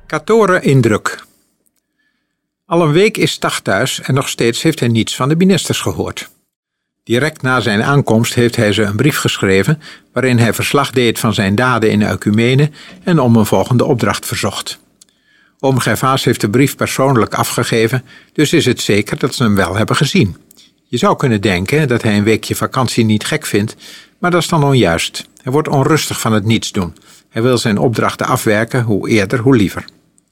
Katoren in druk. Al een week is Stach thuis en nog steeds heeft hij niets van de ministers gehoord. Direct na zijn aankomst heeft hij ze een brief geschreven waarin hij verslag deed van zijn daden in Ecumene en om een volgende opdracht verzocht. Oom Gervaas heeft de brief persoonlijk afgegeven, dus is het zeker dat ze hem wel hebben gezien. Je zou kunnen denken dat hij een weekje vakantie niet gek vindt, maar dat is dan onjuist. Hij wordt onrustig van het niets doen. Hij wil zijn opdrachten afwerken, hoe eerder hoe liever.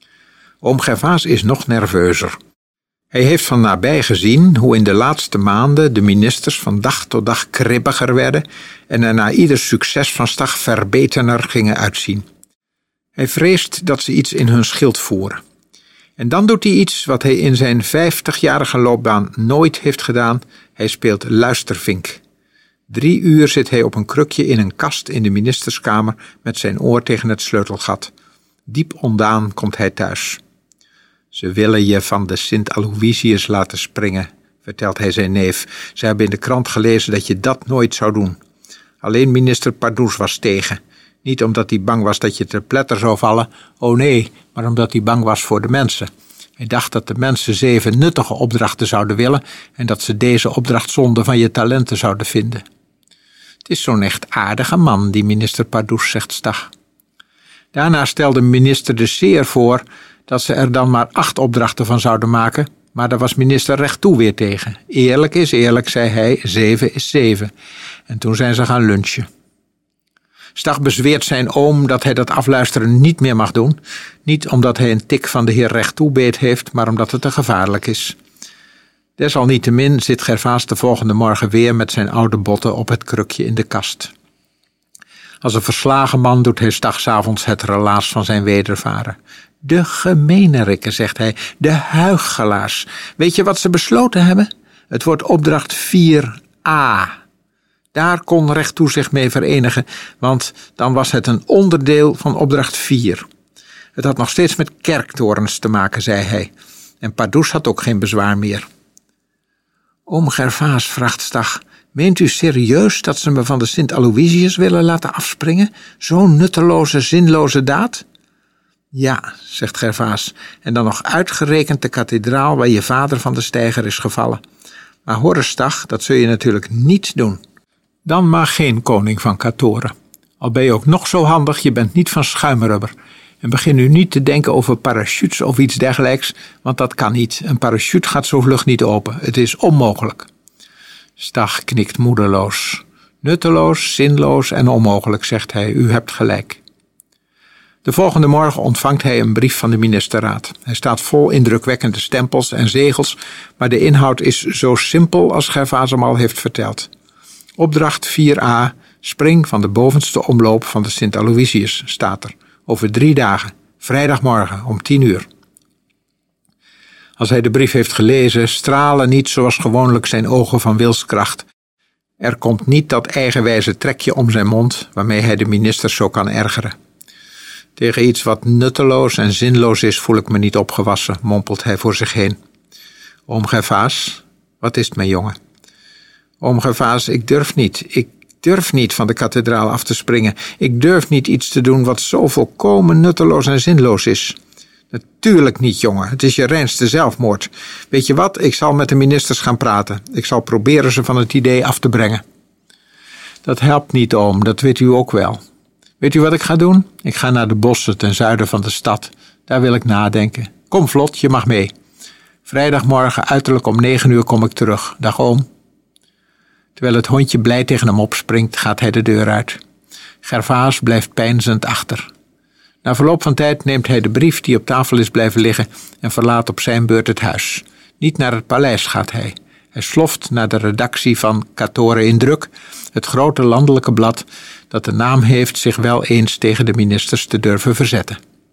Oom Gervaas is nog nerveuzer. Hij heeft van nabij gezien hoe in de laatste maanden de ministers van dag tot dag kribbiger werden en er na ieder succes van Stach verbeterder gingen uitzien. Hij vreest dat ze iets in hun schild voeren. En dan doet hij iets wat hij in zijn 50-jarige loopbaan nooit heeft gedaan. Hij speelt luistervink. 3 uur zit hij op een krukje in een kast in de ministerskamer met zijn oor tegen het sleutelgat. Diep ondaan komt hij thuis. Ze willen je van de Sint Aloysius laten springen, vertelt hij zijn neef. Ze hebben in de krant gelezen dat je dat nooit zou doen. Alleen minister Pardoes was tegen. Niet omdat hij bang was dat je ter pletter zou vallen, oh nee, maar omdat hij bang was voor de mensen. Hij dacht dat de mensen 7 nuttige opdrachten zouden willen en dat ze deze opdrachtzonde van je talenten zouden vinden. Het is zo'n echt aardige man, die minister Pardoes, zegt Stach. Daarna stelde minister De Seer voor dat ze er dan maar 8 opdrachten van zouden maken, maar daar was minister Rechttoe weer tegen. Eerlijk is eerlijk, zei hij, 7 is 7. En toen zijn ze gaan lunchen. Stach bezweert zijn oom dat hij dat afluisteren niet meer mag doen. Niet omdat hij een tik van de heer Rechttoe beet heeft, maar omdat het te gevaarlijk is. Desalniettemin zit Gervaas de volgende morgen weer met zijn oude botten op het krukje in de kast. Als een verslagen man doet hij Stach 's avonds het relaas van zijn wedervaren. De gemeenerikken, zegt hij, de huichelaars. Weet je wat ze besloten hebben? Het wordt opdracht 4a. Daar kon Rechttoe zich mee verenigen, want dan was het een onderdeel van opdracht 4. Het had nog steeds met kerktorens te maken, zei hij. En Pardoes had ook geen bezwaar meer. Oom Gervaas, vraagt Stach, meent u serieus dat ze me van de Sint Aloysius willen laten afspringen? Zo'n nutteloze, zinloze daad? Ja, zegt Gervaas, en dan nog uitgerekend de kathedraal waar je vader van de steiger is gevallen. Maar hoor eens, Stach, dat zul je natuurlijk niet doen. Dan maar geen koning van Katoren. Al ben je ook nog zo handig, je bent niet van schuimrubber. En begin nu niet te denken over parachutes of iets dergelijks, want dat kan niet. Een parachute gaat zo vlug niet open. Het is onmogelijk. Stach knikt moedeloos. Nutteloos, zinloos en onmogelijk, zegt hij. U hebt gelijk. De volgende morgen ontvangt hij een brief van de ministerraad. Hij staat vol indrukwekkende stempels en zegels, maar de inhoud is zo simpel als Gervaas hem al heeft verteld. Opdracht 4a, spring van de bovenste omloop van de Sint Aloysius, staat er. Over 3 dagen, vrijdagmorgen om 10 uur. Als hij de brief heeft gelezen, stralen niet zoals gewoonlijk zijn ogen van wilskracht. Er komt niet dat eigenwijze trekje om zijn mond, waarmee hij de ministers zo kan ergeren. Tegen iets wat nutteloos en zinloos is, voel ik me niet opgewassen, mompelt hij voor zich heen. Oom Gervaas, wat is het, mijn jongen? Oom Gervaas, ik durf niet van de kathedraal af te springen. Ik durf niet iets te doen wat zo volkomen nutteloos en zinloos is. Natuurlijk niet, jongen. Het is je reinste zelfmoord. Weet je wat? Ik zal met de ministers gaan praten. Ik zal proberen ze van het idee af te brengen. Dat helpt niet, oom. Dat weet u ook wel. Weet u wat ik ga doen? Ik ga naar de bossen ten zuiden van de stad. Daar wil ik nadenken. Kom vlot, je mag mee. Vrijdagmorgen uiterlijk om 9 uur kom ik terug. Dag, oom. Terwijl het hondje blij tegen hem opspringt, gaat hij de deur uit. Gervaas blijft peinzend achter. Na verloop van tijd neemt hij de brief die op tafel is blijven liggen en verlaat op zijn beurt het huis. Niet naar het paleis gaat hij. Hij sloft naar de redactie van Katoren in druk, het grote landelijke blad dat de naam heeft zich wel eens tegen de ministers te durven verzetten.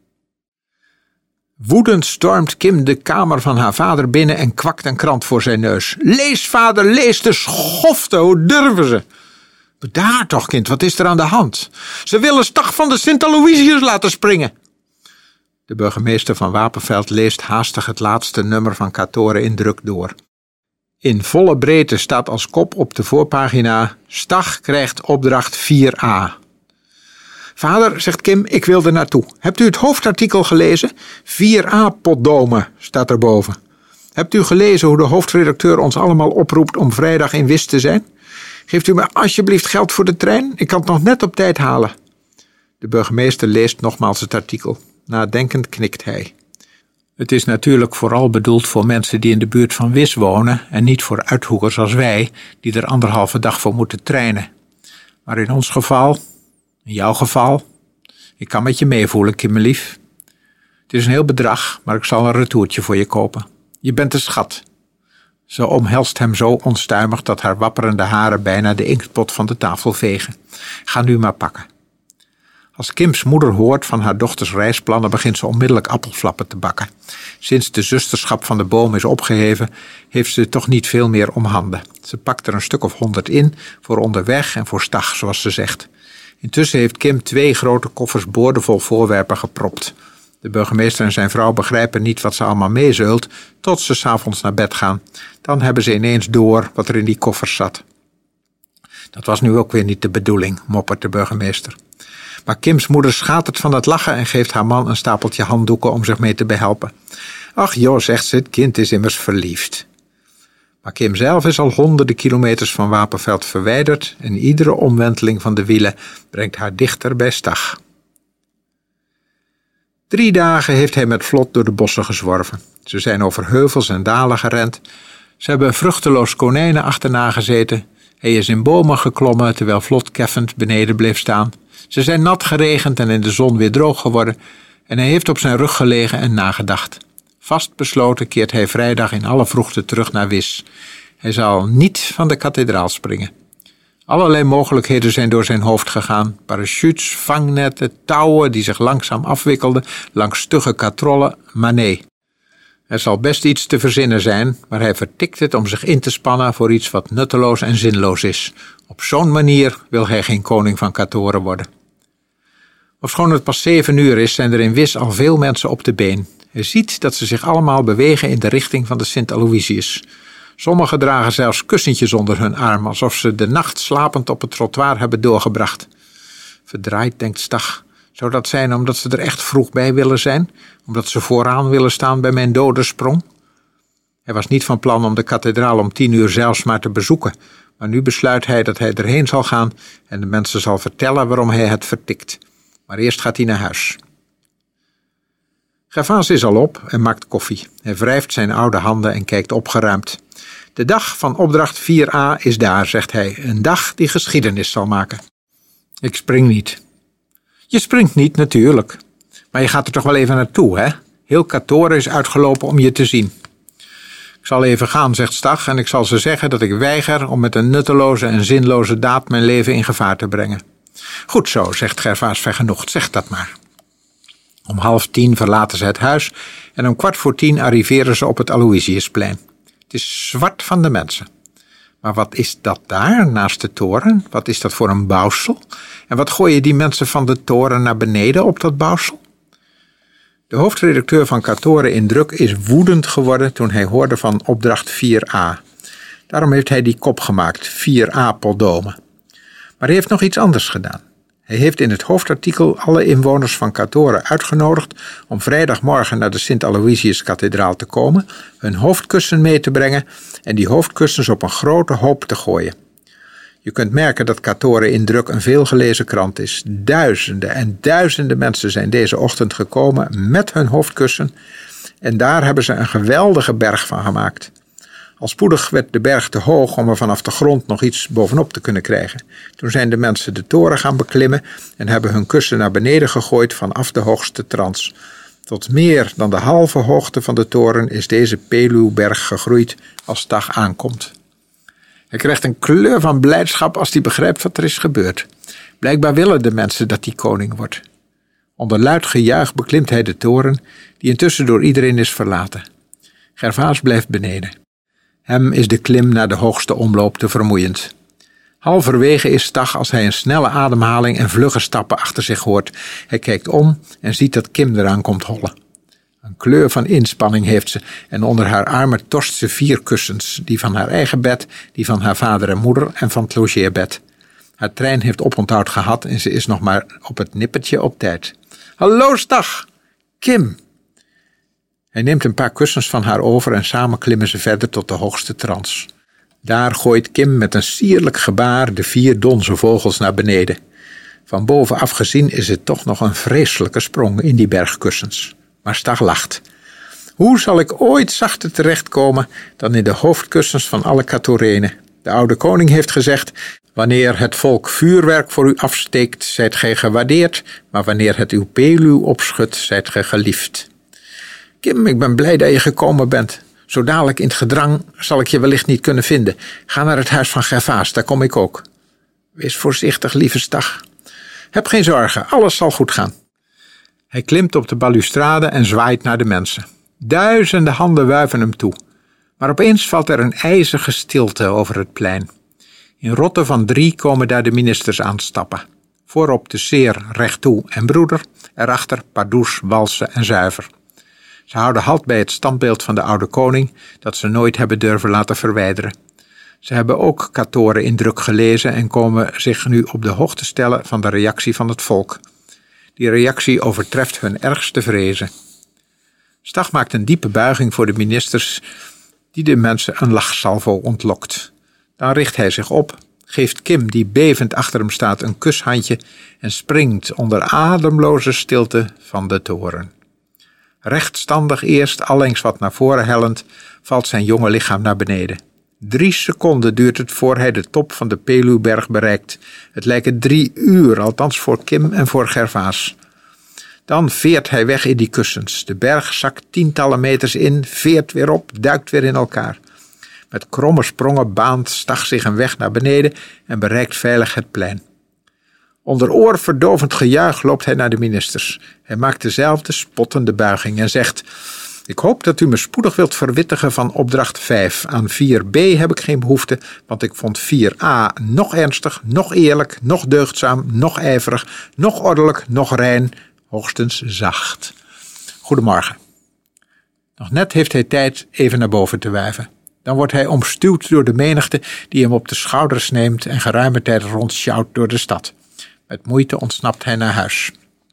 Woedend stormt Kim de kamer van haar vader binnen en kwakt een krant voor zijn neus. Lees, vader, lees, de schofte, hoe durven ze? Bedaar toch, kind, wat is er aan de hand? Ze willen Stach van de Sint Aloysius laten springen. De burgemeester van Wapenveld leest haastig het laatste nummer van Katoren in druk door. In volle breedte staat als kop op de voorpagina: Stach krijgt opdracht 4a. Vader, zegt Kim, ik wil er naartoe. Hebt u het hoofdartikel gelezen? 4A-potdomen staat erboven. Hebt u gelezen hoe de hoofdredacteur ons allemaal oproept om vrijdag in Wisch te zijn? Geeft u me alsjeblieft geld voor de trein? Ik kan het nog net op tijd halen. De burgemeester leest nogmaals het artikel. Nadenkend knikt hij. Het is natuurlijk vooral bedoeld voor mensen die in de buurt van Wisch wonen en niet voor uithoekers als wij, die er 1,5 dag voor moeten treinen. Maar in ons geval, in jouw geval, ik kan met je meevoelen, Kimmelief. Het is een heel bedrag, maar ik zal een retourtje voor je kopen. Je bent een schat. Ze omhelst hem zo onstuimig dat haar wapperende haren bijna de inktpot van de tafel vegen. Ga nu maar pakken. Als Kims moeder hoort van haar dochters reisplannen, begint ze onmiddellijk appelflappen te bakken. Sinds de zusterschap van de boom is opgeheven, heeft ze toch niet veel meer om handen. Ze pakt er een stuk of 100 in, voor onderweg en voor stag, zoals ze zegt. Intussen heeft Kim 2 grote koffers boordevol voorwerpen gepropt. De burgemeester en zijn vrouw begrijpen niet wat ze allemaal meezeult, tot ze 's avonds naar bed gaan. Dan hebben ze ineens door wat er in die koffers zat. Dat was nu ook weer niet de bedoeling, moppert de burgemeester. Maar Kims moeder schatert van het lachen en geeft haar man een stapeltje handdoeken om zich mee te behelpen. Ach joh, zegt ze, het kind is immers verliefd. Maar Kim zelf is al honderden kilometers van Wapenveld verwijderd en iedere omwenteling van de wielen brengt haar dichter bij Stag. 3 dagen heeft hij met Vlot door de bossen gezworven. Ze zijn over heuvels en dalen gerend. Ze hebben vruchteloos konijnen achterna gezeten. Hij is in bomen geklommen terwijl Vlot keffend beneden bleef staan. Ze zijn nat geregend en in de zon weer droog geworden en hij heeft op zijn rug gelegen en nagedacht. Vastbesloten keert hij vrijdag in alle vroegte terug naar Wisch. Hij zal niet van de kathedraal springen. Allerlei mogelijkheden zijn door zijn hoofd gegaan. Parachutes, vangnetten, touwen die zich langzaam afwikkelden langs stugge katrollen, maar nee. Er zal best iets te verzinnen zijn, maar hij vertikt het om zich in te spannen voor iets wat nutteloos en zinloos is. Op zo'n manier wil hij geen koning van Katoren worden. Ofschoon het pas 7 uur is, zijn er in Wisch al veel mensen op de been. Hij ziet dat ze zich allemaal bewegen in de richting van de Sint-Aloysius. Sommigen dragen zelfs kussentjes onder hun arm, alsof ze de nacht slapend op het trottoir hebben doorgebracht. Verdraaid, denkt Stag. Zou dat zijn omdat ze er echt vroeg bij willen zijn? Omdat ze vooraan willen staan bij mijn dodensprong? Hij was niet van plan om de kathedraal om 10 uur zelfs maar te bezoeken, maar nu besluit hij dat hij erheen zal gaan en de mensen zal vertellen waarom hij het vertikt. Maar eerst gaat hij naar huis. Gervaas is al op en maakt koffie. Hij wrijft zijn oude handen en kijkt opgeruimd. De dag van opdracht 4A is daar, zegt hij. Een dag die geschiedenis zal maken. Ik spring niet. Je springt niet, natuurlijk. Maar je gaat er toch wel even naartoe, hè? Heel Katoren is uitgelopen om je te zien. Ik zal even gaan, zegt Stag, en ik zal ze zeggen dat ik weiger om met een nutteloze en zinloze daad mijn leven in gevaar te brengen. Goed zo, zegt Gervaas vergenoegd, zeg dat maar. Om 9:30 verlaten ze het huis en om 9:15 arriveren ze op het Aloysiusplein. Het is zwart van de mensen. Maar wat is dat daar, naast de toren? Wat is dat voor een bouwsel? En wat gooien die mensen van de toren naar beneden op dat bouwsel? De hoofdredacteur van Katoren in Druk is woedend geworden toen hij hoorde van opdracht 4A. Daarom heeft hij die kop gemaakt, 4A-potdomen. Maar hij heeft nog iets anders gedaan. Hij heeft in het hoofdartikel alle inwoners van Katoren uitgenodigd om vrijdagmorgen naar de Sint-Aloysius-kathedraal te komen, hun hoofdkussen mee te brengen en die hoofdkussens op een grote hoop te gooien. Je kunt merken dat Katoren in Druk een veelgelezen krant is. Duizenden en duizenden mensen zijn deze ochtend gekomen met hun hoofdkussen en daar hebben ze een geweldige berg van gemaakt. Al spoedig werd de berg te hoog om er vanaf de grond nog iets bovenop te kunnen krijgen. Toen zijn de mensen de toren gaan beklimmen en hebben hun kussen naar beneden gegooid vanaf de hoogste trans. Tot meer dan de halve hoogte van de toren is deze Peluwberg gegroeid als Stag aankomt. Hij krijgt een kleur van blijdschap als hij begrijpt wat er is gebeurd. Blijkbaar willen de mensen dat hij koning wordt. Onder luid gejuich beklimt hij de toren, die intussen door iedereen is verlaten. Gervaas blijft beneden. Hem is de klim naar de hoogste omloop te vermoeiend. Halverwege is Stag als hij een snelle ademhaling en vlugge stappen achter zich hoort. Hij kijkt om en ziet dat Kim eraan komt hollen. Een kleur van inspanning heeft ze en onder haar armen torst ze 4 kussens. Die van haar eigen bed, die van haar vader en moeder en van het logeerbed. Haar trein heeft oponthoud gehad en ze is nog maar op het nippertje op tijd. Hallo, Stag! Kim! Hij neemt een paar kussens van haar over en samen klimmen ze verder tot de hoogste trans. Daar gooit Kim met een sierlijk gebaar de 4 donzen vogels naar beneden. Van bovenaf gezien is het toch nog een vreselijke sprong in die bergkussens. Maar Stag lacht. Hoe zal ik ooit zachter terechtkomen dan in de hoofdkussens van alle Katorenen? De oude koning heeft gezegd: wanneer het volk vuurwerk voor u afsteekt, zijt gij gewaardeerd, maar wanneer het uw peluw opschudt, zijt gij geliefd. Kim, ik ben blij dat je gekomen bent. Zo dadelijk in het gedrang zal ik je wellicht niet kunnen vinden. Ga naar het huis van Gervaas, daar kom ik ook. Wees voorzichtig, lieve Stag. Heb geen zorgen, alles zal goed gaan. Hij klimt op de balustrade en zwaait naar de mensen. Duizenden handen wuiven hem toe. Maar opeens valt er een ijzige stilte over het plein. In rotten van 3 komen daar de ministers aanstappen. Voorop de Seer, Rechttoe en Broeder, erachter Pardoes, Walse en Zuiver. Ze houden halt bij het standbeeld van de oude koning, dat ze nooit hebben durven laten verwijderen. Ze hebben ook Katoren in druk gelezen en komen zich nu op de hoogte stellen van de reactie van het volk. Die reactie overtreft hun ergste vrezen. Stag maakt een diepe buiging voor de ministers, die de mensen een lachsalvo ontlokt. Dan richt hij zich op, geeft Kim, die bevend achter hem staat, een kushandje en springt onder ademloze stilte van de toren. Rechtstandig eerst, allengs wat naar voren hellend, valt zijn jonge lichaam naar beneden. 3 seconden duurt het voor hij de top van de Peluwberg bereikt. Het lijken 3 uur, althans voor Kim en voor Gervaas. Dan veert hij weg in die kussens. De berg zakt tientallen meters in, veert weer op, duikt weer in elkaar. Met kromme sprongen baant Stag zich een weg naar beneden en bereikt veilig het plein. Onder oorverdovend gejuich loopt hij naar de ministers. Hij maakt dezelfde spottende buiging en zegt: ik hoop dat u me spoedig wilt verwittigen van opdracht 5. Aan 4b heb ik geen behoefte, want ik vond 4a nog ernstig, nog eerlijk, nog deugdzaam, nog ijverig, nog ordelijk, nog rein, hoogstens zacht. Goedemorgen. Nog net heeft hij tijd even naar boven te wuiven. Dan wordt hij omstuwd door de menigte die hem op de schouders neemt en geruime tijd rondsjouwt door de stad. Met moeite ontsnapt hij naar huis.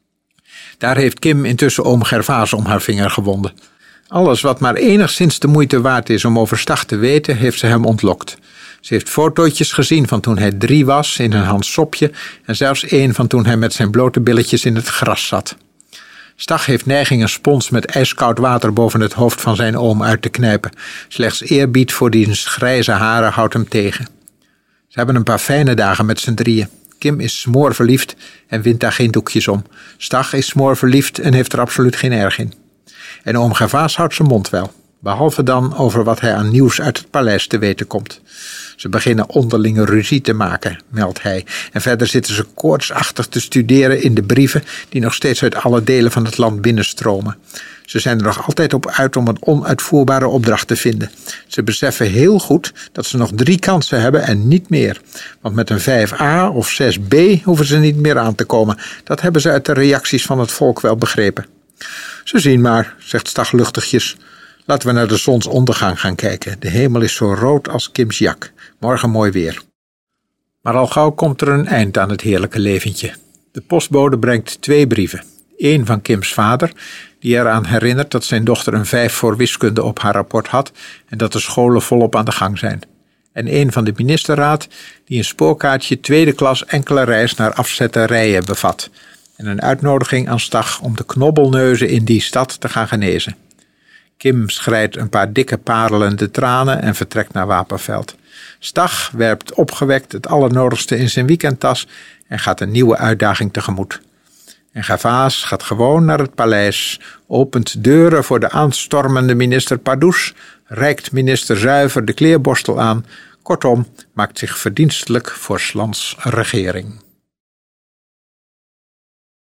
Daar heeft Kim intussen oom Gervaas om haar vinger gewonden. Alles wat maar enigszins de moeite waard is om over Stag te weten, heeft ze hem ontlokt. Ze heeft fotootjes gezien van toen hij 3 was in een Hans Sopje en zelfs 1 van toen hij met zijn blote billetjes in het gras zat. Stag heeft neiging een spons met ijskoud water boven het hoofd van zijn oom uit te knijpen. Slechts eerbied voor diens grijze haren houdt hem tegen. Ze hebben een paar fijne dagen met z'n 3. Kim is smoorverliefd en wint daar geen doekjes om. Stag is smoorverliefd en heeft er absoluut geen erg in. En oom Gervaas houdt zijn mond wel. Behalve dan over wat hij aan nieuws uit het paleis te weten komt. Ze beginnen onderlinge ruzie te maken, meldt hij. En verder zitten ze koortsachtig te studeren in de brieven die nog steeds uit alle delen van het land binnenstromen. Ze zijn er nog altijd op uit om een onuitvoerbare opdracht te vinden. Ze beseffen heel goed dat ze nog 3 kansen hebben en niet meer. Want met een 5a of 6b hoeven ze niet meer aan te komen. Dat hebben ze uit de reacties van het volk wel begrepen. Zo zien maar, zegt Stag luchtigjes. Laten we naar de zonsondergang gaan kijken. De hemel is zo rood als Kims jak. Morgen mooi weer. Maar al gauw komt er een eind aan het heerlijke leventje. De postbode brengt 2 brieven. 1 van Kims vader, die eraan herinnert dat zijn dochter een 5 voor wiskunde op haar rapport had en dat de scholen volop aan de gang zijn. En 1 van de ministerraad, die een spoorkaartje 2e klas enkele reis naar afzetterijen bevat. En een uitnodiging aan Stag om de knobbelneuzen in die stad te gaan genezen. Kim schrijdt een paar dikke parelende tranen en vertrekt naar Wapenveld. Stag werpt opgewekt het allernodigste in zijn weekendtas en gaat een nieuwe uitdaging tegemoet. En Gervaas gaat gewoon naar het paleis, opent deuren voor de aanstormende minister Pardoes, reikt minister Zuiver de kleerborstel aan, kortom, maakt zich verdienstelijk voor 's lands regering.